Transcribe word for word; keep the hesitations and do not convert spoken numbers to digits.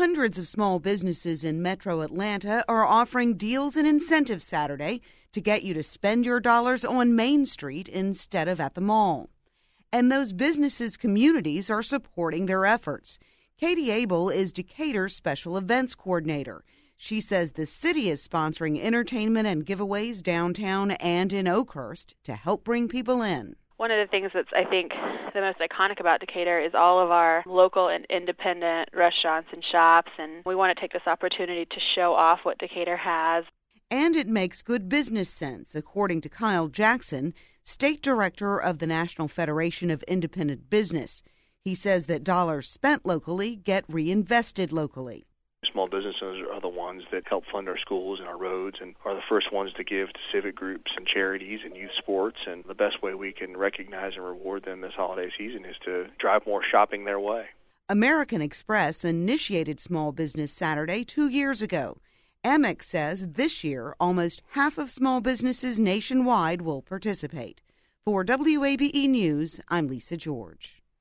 Hundreds of small businesses in Metro Atlanta are offering deals and incentives Saturday to get you to spend your dollars on Main Street instead of at the mall. And those businesses' communities are supporting their efforts. Katie Abel is Decatur's Special Events Coordinator. She says the city is sponsoring entertainment and giveaways downtown and in Oakhurst to help bring people in. One of the things that's, I think, the most iconic about Decatur is all of our local and independent restaurants and shops, and we want to take this opportunity to show off what Decatur has. And it makes good business sense, according to Kyle Jackson, State Director of the National Federation of Independent Business. He says that dollars spent locally get reinvested locally. Small businesses are the ones that help fund our schools and our roads and are the first ones to give to civic groups and charities and youth sports. And the best way we can recognize and reward them this holiday season is to drive more shopping their way. American Express initiated Small Business Saturday two years ago. Amex says this year almost half of small businesses nationwide will participate. For W A B E News, I'm Lisa George.